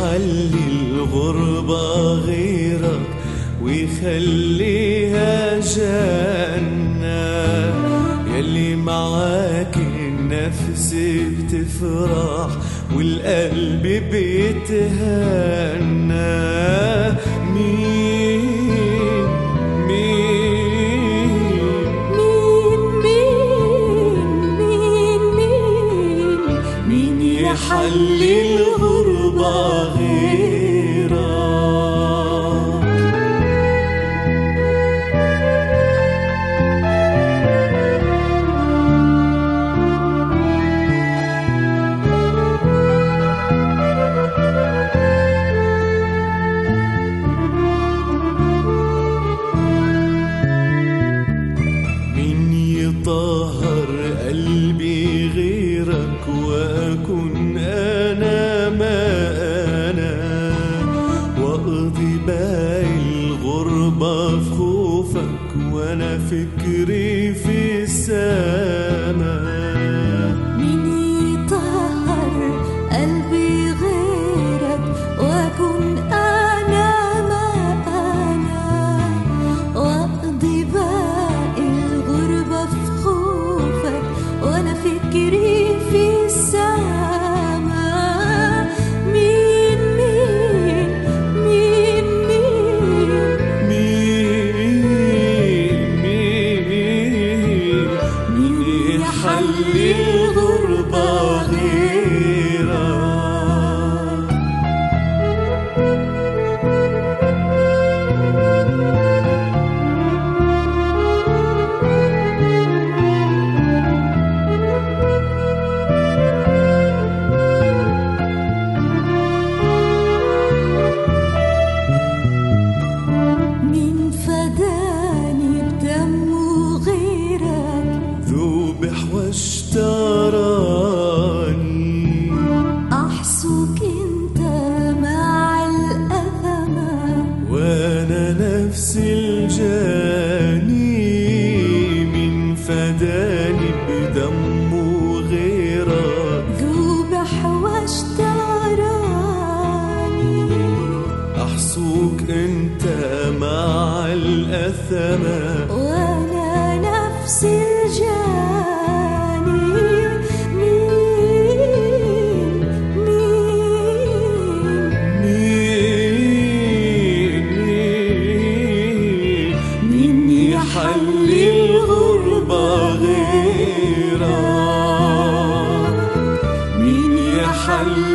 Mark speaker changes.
Speaker 1: يحلي الغربة غيرك ويخليها جنة، يلي معاك النفس بتفرح والقلب بيتهنى. مين مين
Speaker 2: مين مين مين مين
Speaker 1: يحلي الغربة غيرك؟ طهر قلبي غيرك وأكون أنا ما أنا، وأقضي باقي الغربة في خوفك وأنا فكري في السماء.
Speaker 2: مين يطهر قلبي غيرك وأكون أنا ما أنا، وأقضي باقي الغربة في خوفك وأنا فكري في السماء. مين مين مين
Speaker 1: مين مين يحلي الغربة غيرك؟
Speaker 2: مين فداني بدمه غيرك،
Speaker 1: ذوبح واشتراني،
Speaker 2: أحسوك انت مع الأثمة
Speaker 1: وانا نفسي الجاني. من فداني بدمه غيرك،
Speaker 2: ذوبح واشتراني،
Speaker 1: احصوك انت مع الأثمة
Speaker 2: وانا نفسي الجاني.
Speaker 1: مين يحلي الغربة غيرك؟ مين يحلي